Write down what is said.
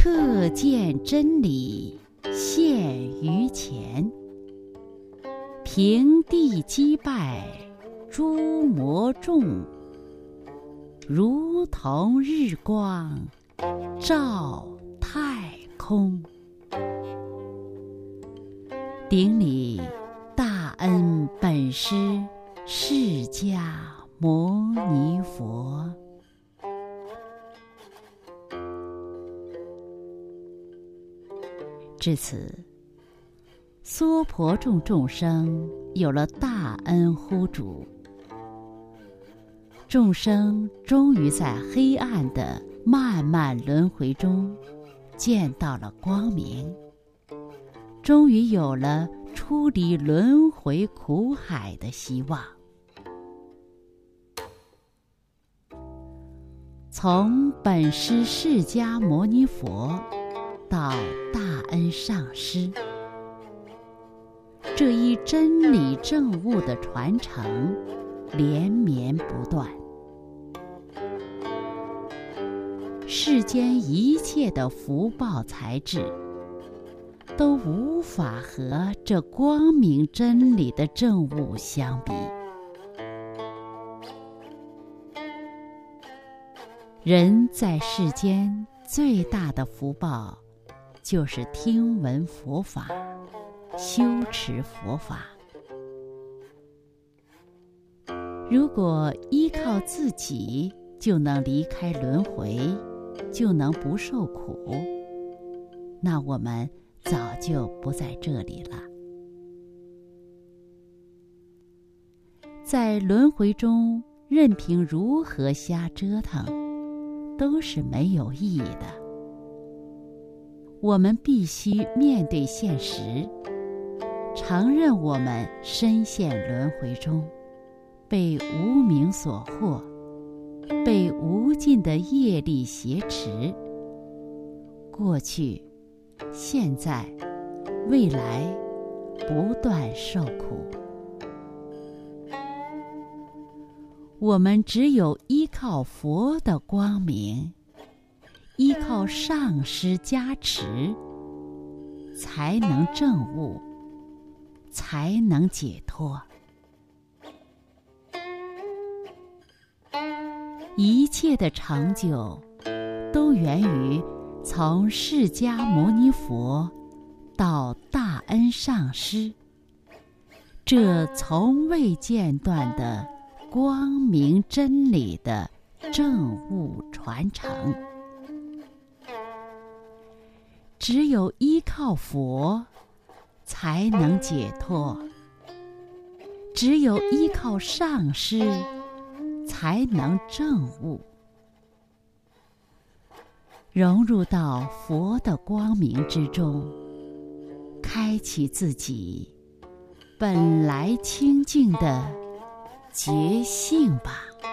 特见真理现于前，平地击败诸魔众，如同日光照太空。顶礼大恩本师释迦牟尼佛。至此，娑婆众众生有了大恩护主，众生终于在黑暗的漫漫轮回中见到了光明，终于有了出离轮回苦海的希望。从本师释迦牟尼佛到大恩上师，这一真理正悟的传承连绵不断。世间一切的福报财智都无法和这光明真理的正悟相比。人在世间最大的福报就是听闻佛法，修持佛法。如果依靠自己就能离开轮回，就能不受苦，那我们早就不在这里了。在轮回中任凭如何瞎折腾，都是没有意义的。我们必须面对现实，承认我们深陷轮回中，被无明所惑，被无尽的业力挟持，过去、现在、未来不断受苦。我们只有依靠佛的光明，依靠上师加持，才能证悟，才能解脱。一切的成就都源于从释迦牟尼佛到大恩上师，这从未间断的光明真理的正悟传承。只有依靠佛才能解脱，只有依靠上师才能证悟。融入到佛的光明之中，开启自己本来清净的觉性吧。